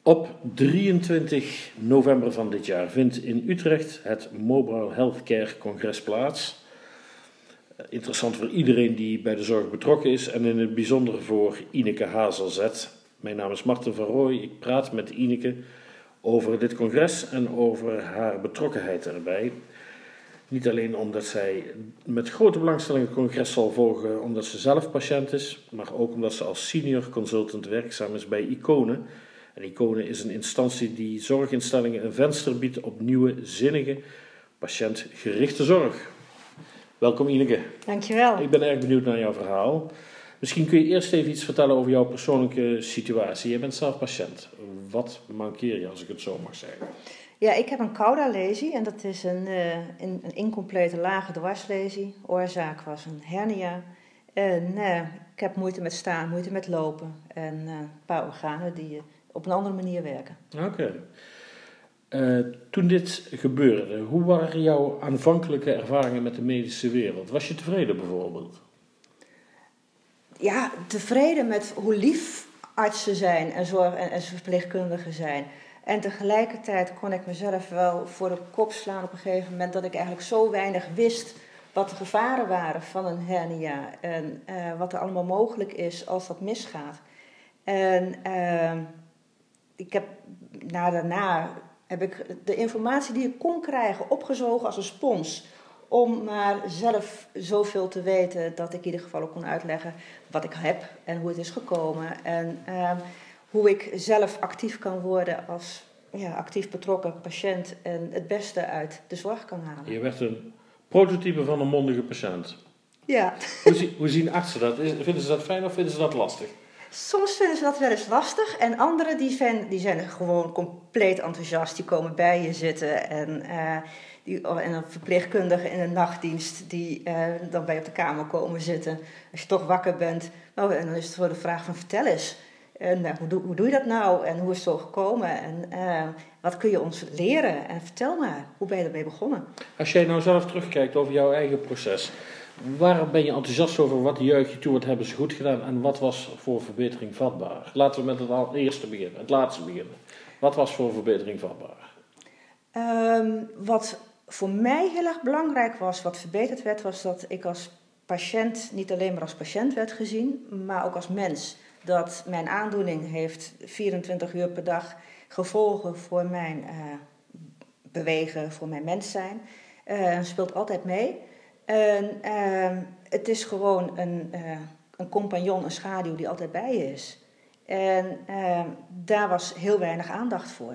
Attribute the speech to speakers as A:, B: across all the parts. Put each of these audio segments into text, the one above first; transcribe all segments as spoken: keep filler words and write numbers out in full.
A: Op drieëntwintig november van dit jaar vindt in Utrecht het Mobile Healthcare Congres plaats. Interessant voor iedereen die bij de zorg betrokken is en in het bijzonder voor Ineke Hazelzet. Mijn naam is Marten van Rooij. Ik praat met Ineke over dit congres en over haar betrokkenheid erbij. Niet alleen omdat zij met grote belangstelling het congres zal volgen omdat ze zelf patiënt is, maar ook omdat ze als senior consultant werkzaam is bij Icone. En Icone is een instantie die zorginstellingen een venster biedt op nieuwe, zinnige, patiëntgerichte zorg. Welkom Ineke.
B: Dankjewel.
A: Ik ben erg benieuwd naar jouw verhaal. Misschien kun je eerst even iets vertellen over jouw persoonlijke situatie. Je bent zelf patiënt. Wat mankeer je, als ik het zo mag zeggen?
B: Ja, ik heb een cauda-lesie en dat is een, uh, een, een incomplete lage dwarslesie. Oorzaak was een hernia. En uh, ik heb moeite met staan, moeite met lopen en uh, een paar organen die uh, op een andere manier werken.
A: Oké. Okay. Uh, toen dit gebeurde, hoe waren jouw aanvankelijke ervaringen met de medische wereld? Was je tevreden bijvoorbeeld?
B: Ja, tevreden met hoe lief artsen zijn en zorg- en, en verpleegkundigen zijn. En tegelijkertijd kon ik mezelf wel voor de kop slaan op een gegeven moment dat ik eigenlijk zo weinig wist wat de gevaren waren van een hernia en uh, wat er allemaal mogelijk is als dat misgaat. En uh, ik heb na daarna heb ik de informatie die ik kon krijgen opgezogen als een spons, om maar zelf zoveel te weten dat ik in ieder geval ook kon uitleggen wat ik heb en hoe het is gekomen. En uh, hoe ik zelf actief kan worden als ja, actief betrokken patiënt en het beste uit de zorg kan halen.
A: Je werd een prototype van een mondige patiënt.
B: Ja.
A: Hoe, zie, hoe zien artsen dat? Vinden ze dat fijn of vinden ze dat lastig?
B: Soms vinden ze dat wel eens lastig en anderen die zijn, die zijn gewoon compleet enthousiast. Die komen bij je zitten en, uh, die, en een verpleegkundige in een nachtdienst die uh, dan bij je op de kamer komen zitten. Als je toch wakker bent, nou, en dan is het voor de vraag van vertel eens. En, uh, hoe, doe, hoe doe je dat nou en hoe is het zo gekomen en uh, wat kun je ons leren en vertel maar, hoe ben je ermee begonnen?
A: Als jij nou zelf terugkijkt over jouw eigen proces, waar ben je enthousiast over, wat juich je toe, wat hebben ze goed gedaan en wat was voor verbetering vatbaar? Laten we met het eerste beginnen, het laatste beginnen. Wat was voor verbetering vatbaar?
B: Um, wat voor mij heel erg belangrijk was, wat verbeterd werd, was dat ik als patiënt niet alleen maar als patiënt werd gezien, maar ook als mens. Dat mijn aandoening heeft vierentwintig uur per dag gevolgen voor mijn uh, bewegen, voor mijn mens zijn. Uh, speelt altijd mee. En uh, het is gewoon een, uh, een compagnon, een schaduw die altijd bij je is. En uh, daar was heel weinig aandacht voor.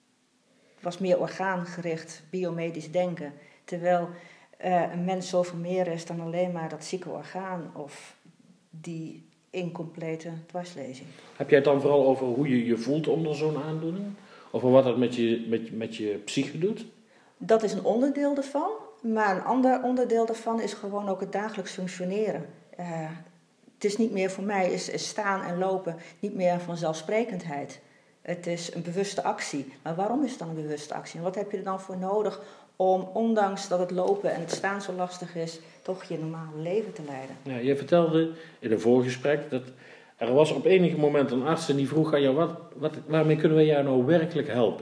B: Het was meer orgaangericht, biomedisch denken. Terwijl uh, een mens zoveel meer is dan alleen maar dat zieke orgaan of die incomplete dwarslezing.
A: Heb jij het dan vooral over hoe je je voelt onder zo'n aandoening? Over wat het met je, met, met je psyche doet?
B: Dat is een onderdeel ervan. Maar een ander onderdeel daarvan is gewoon ook het dagelijks functioneren. Uh, het is niet meer voor mij, is, is staan en lopen, niet meer een vanzelfsprekendheid. Het is een bewuste actie. Maar waarom is het dan een bewuste actie? En wat heb je er dan voor nodig om, ondanks dat het lopen en het staan zo lastig is, toch je normale leven te leiden?
A: Ja, je vertelde in een voorgesprek dat er was op enig moment een arts en die vroeg aan jou, wat, wat, waarmee kunnen we jou nou werkelijk helpen?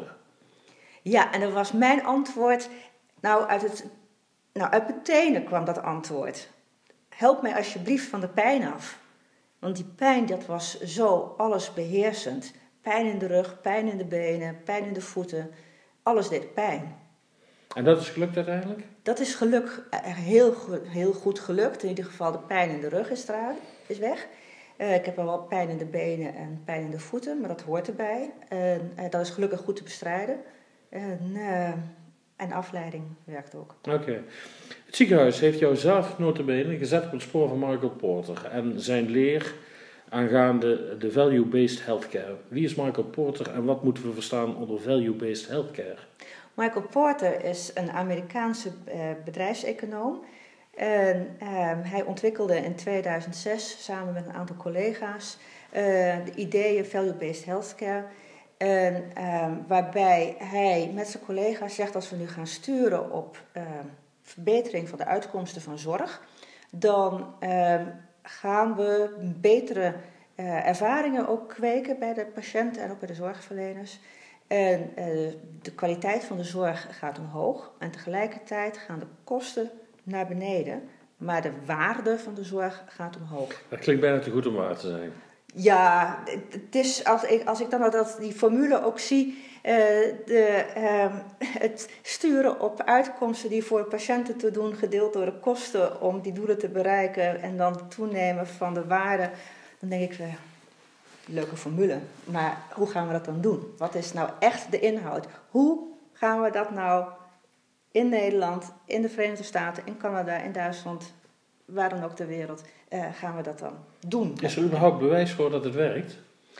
B: Ja, en dat was mijn antwoord, nou uit het... Nou, uit mijn tenen kwam dat antwoord. Help mij alsjeblieft van de pijn af. Want die pijn, dat was zo allesbeheersend. Pijn in de rug, pijn in de benen, pijn in de voeten. Alles deed pijn.
A: En dat is gelukt uiteindelijk?
B: Dat is geluk, heel, heel goed gelukt. In ieder geval de pijn in de rug is, eruit, is weg. Uh, ik heb wel pijn in de benen en pijn in de voeten, maar dat hoort erbij. En uh, dat is gelukkig goed te bestrijden. En... Uh, En afleiding werkt ook.
A: Oké. Okay. Het ziekenhuis heeft jou zelf nota bene gezet op het spoor van Michael Porter en zijn leer aangaande de value-based healthcare. Wie is Michael Porter en wat moeten we verstaan onder value-based healthcare?
B: Michael Porter is een Amerikaanse uh, bedrijfseconoom. En, uh, hij ontwikkelde in tweeduizend zes samen met een aantal collega's uh, de ideeën value-based healthcare. En, uh, waarbij hij met zijn collega's zegt, als we nu gaan sturen op uh, verbetering van de uitkomsten van zorg, dan uh, gaan we betere uh, ervaringen ook kweken bij de patiënten en ook bij de zorgverleners. En uh, de kwaliteit van de zorg gaat omhoog en tegelijkertijd gaan de kosten naar beneden. Maar de waarde van de zorg gaat omhoog.
A: Dat klinkt bijna te goed om waar te zijn.
B: Ja, het is, als, ik, als ik dan dat, die formule ook zie, uh, de, uh, het sturen op uitkomsten die voor patiënten te doen, gedeeld door de kosten om die doelen te bereiken en dan het toenemen van de waarde, dan denk ik, uh, leuke formule. Maar hoe gaan we dat dan doen? Wat is nou echt de inhoud? Hoe gaan we dat nou in Nederland, in de Verenigde Staten, in Canada, in Duitsland, waar dan ook ter wereld, uh, gaan we dat dan doen?
A: Is er überhaupt bewijs voor dat het werkt?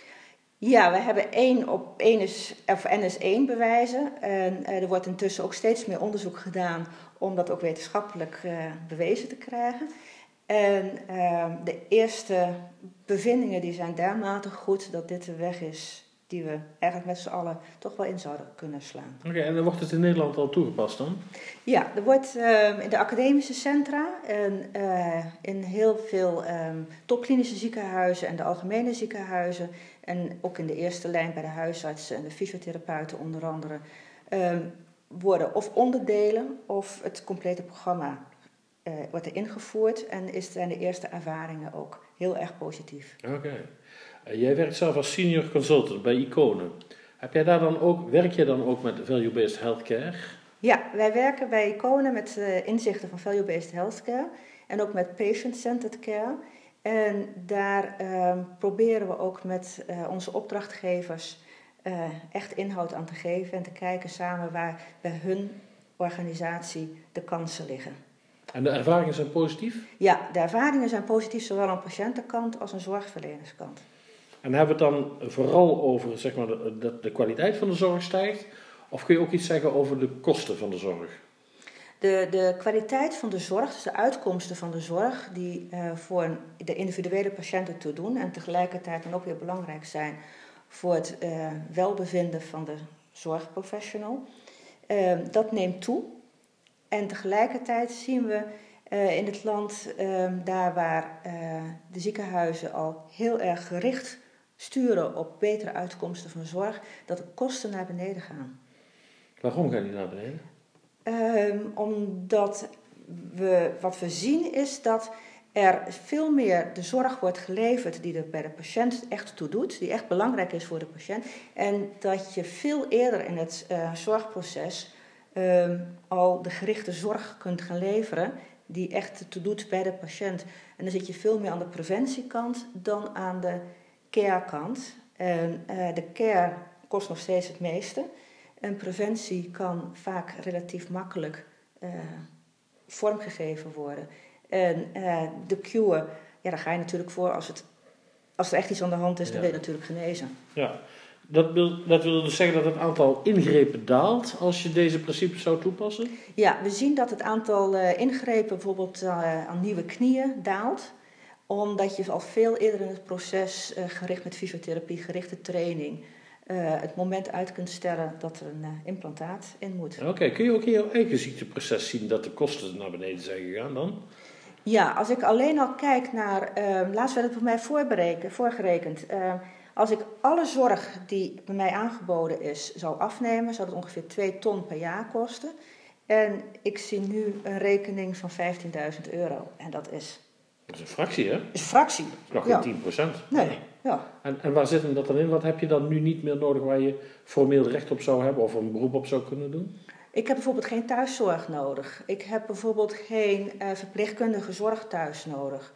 B: Ja, we hebben één op één is, of N is één bewijzen. En uh, er wordt intussen ook steeds meer onderzoek gedaan om dat ook wetenschappelijk uh, bewezen te krijgen. En uh, de eerste bevindingen die zijn dermate goed dat dit de weg is die we eigenlijk met z'n allen toch wel in zouden kunnen slaan.
A: Oké, okay, en dan wordt het in Nederland al toegepast dan?
B: Ja, er wordt uh, in de academische centra en uh, in heel veel um, topklinische ziekenhuizen en de algemene ziekenhuizen en ook in de eerste lijn bij de huisartsen en de fysiotherapeuten onder andere, um, worden of onderdelen of het complete programma uh, wordt er ingevoerd en is, zijn de eerste ervaringen ook heel erg positief.
A: Oké. Okay. Uh, jij werkt zelf als senior consultant bij Icone. Heb jij daar dan ook, werk je dan ook met value-based healthcare?
B: Ja, wij werken bij Icone met uh, inzichten van value-based healthcare en ook met patient-centered care. En daar uh, proberen we ook met uh, onze opdrachtgevers uh, echt inhoud aan te geven en te kijken samen waar bij hun organisatie de kansen liggen.
A: En de ervaringen zijn positief?
B: Ja, de ervaringen zijn positief zowel aan patiëntenkant als aan zorgverlenerskant.
A: En hebben we het dan vooral over zeg maar, de, de, de kwaliteit van de zorg stijgt? Of kun je ook iets zeggen over de kosten van de zorg?
B: De, de kwaliteit van de zorg, dus de uitkomsten van de zorg, die uh, voor de individuele patiënten toe doen en tegelijkertijd dan ook weer belangrijk zijn voor het uh, welbevinden van de zorgprofessional, uh, dat neemt toe. En tegelijkertijd zien we uh, in het land, uh, daar waar uh, de ziekenhuizen al heel erg gericht sturen op betere uitkomsten van de zorg, dat de kosten naar beneden gaan.
A: Waarom gaan die naar beneden?
B: Um, omdat we, wat we zien is dat er veel meer de zorg wordt geleverd die er bij de patiënt echt toe doet, die echt belangrijk is voor de patiënt. En dat je veel eerder in het uh, zorgproces um, al de gerichte zorg kunt gaan leveren die echt toe doet bij de patiënt. En dan zit je veel meer aan de preventiekant dan aan de carekant. En uh, de care kost nog steeds het meeste. En preventie kan vaak relatief makkelijk uh, vormgegeven worden. En uh, de cure, ja, daar ga je natuurlijk voor als, het, als er echt iets aan de hand is, dan ja. wil je natuurlijk genezen.
A: Ja, dat wil, dat wil dus zeggen dat het aantal ingrepen daalt als je deze principes zou toepassen?
B: Ja, we zien dat het aantal uh, ingrepen bijvoorbeeld uh, aan nieuwe knieën daalt. Omdat je al veel eerder in het proces uh, gericht met fysiotherapie, gerichte training, Uh, het moment uit kunt stellen dat er een uh, implantaat in moet.
A: Oké, okay. Kun je ook in jouw eigen ziekteproces zien dat de kosten naar beneden zijn gegaan dan?
B: Ja, als ik alleen al kijk naar, uh, laatst werd het bij mij voorberekend, voorgerekend. Uh, als ik alle zorg die bij mij aangeboden is zou afnemen, zou het ongeveer twee ton per jaar kosten. En ik zie nu een rekening van vijftienduizend euro. En dat is...
A: Dat is een fractie, hè?
B: Dat is een fractie.
A: Dat is nog
B: ja.
A: geen tien procent.
B: Nee, ja.
A: En, en waar zit hem dat dan in? Wat heb je dan nu niet meer nodig waar je formeel recht op zou hebben of een beroep op zou kunnen doen?
B: Ik heb bijvoorbeeld geen thuiszorg nodig. Ik heb bijvoorbeeld geen uh, verpleegkundige zorg thuis nodig.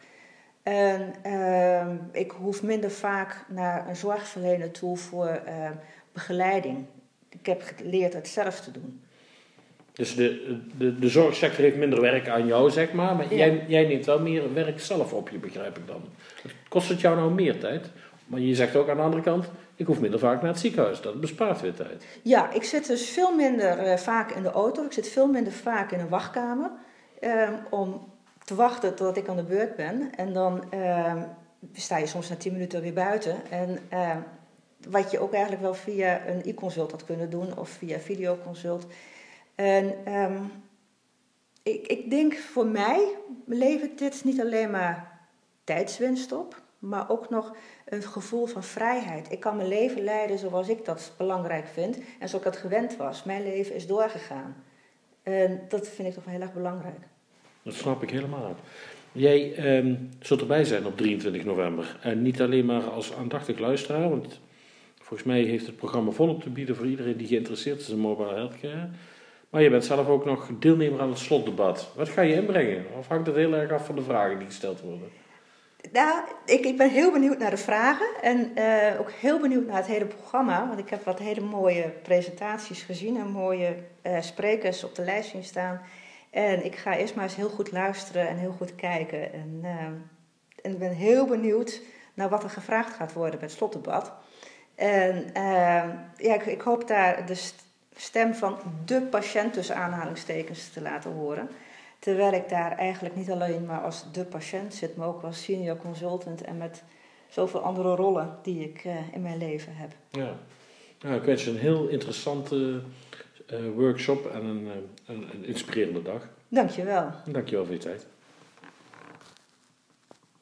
B: En uh, ik hoef minder vaak naar een zorgverlener toe voor uh, begeleiding. Ik heb geleerd het zelf te doen.
A: Dus de, de, de zorgsector heeft minder werk aan jou, zeg maar. Maar ja. jij, jij neemt wel meer werk zelf op je, begrijp ik dan. Kost het jou nou meer tijd? Maar je zegt ook aan de andere kant, ik hoef minder vaak naar het ziekenhuis. Dat bespaart weer tijd.
B: Ja, ik zit dus veel minder uh, vaak in de auto. Ik zit veel minder vaak in een wachtkamer. Uh, om te wachten totdat ik aan de beurt ben. En dan uh, sta je soms na tien minuten weer buiten. En uh, wat je ook eigenlijk wel via een e-consult had kunnen doen. Of via videoconsult. En um, ik, ik denk voor mij levert dit niet alleen maar tijdswinst op. maar ook nog een gevoel van vrijheid. Ik kan mijn leven leiden zoals ik dat belangrijk vind en zoals ik dat gewend was. Mijn leven is doorgegaan. En dat vind ik toch wel heel erg belangrijk.
A: Dat snap ik helemaal. Jij eh, zult erbij zijn op drieëntwintig november. En niet alleen maar als aandachtig luisteraar, want volgens mij heeft het programma volop te bieden voor iedereen die geïnteresseerd is in mobile healthcare. Maar je bent zelf ook nog deelnemer aan het slotdebat. Wat ga je inbrengen? Of hangt het heel erg af van de vragen die gesteld worden?
B: Nou, ik, ik ben heel benieuwd naar de vragen en uh, ook heel benieuwd naar het hele programma. Want ik heb wat hele mooie presentaties gezien en mooie uh, sprekers op de lijst zien staan. En ik ga eerst maar eens heel goed luisteren en heel goed kijken. En, uh, en ik ben heel benieuwd naar wat er gevraagd gaat worden bij het slotdebat. En uh, ja, ik, ik hoop daar de stem van de patiënt tussen aanhalingstekens te laten horen. Terwijl ik daar eigenlijk niet alleen maar als de patiënt zit, maar ook als senior consultant en met zoveel andere rollen die ik uh, in mijn leven heb.
A: Ja, nou, ik wens je een heel interessante uh, workshop en een, uh, een, een inspirerende dag.
B: Dank je wel.
A: Dank je wel voor je tijd.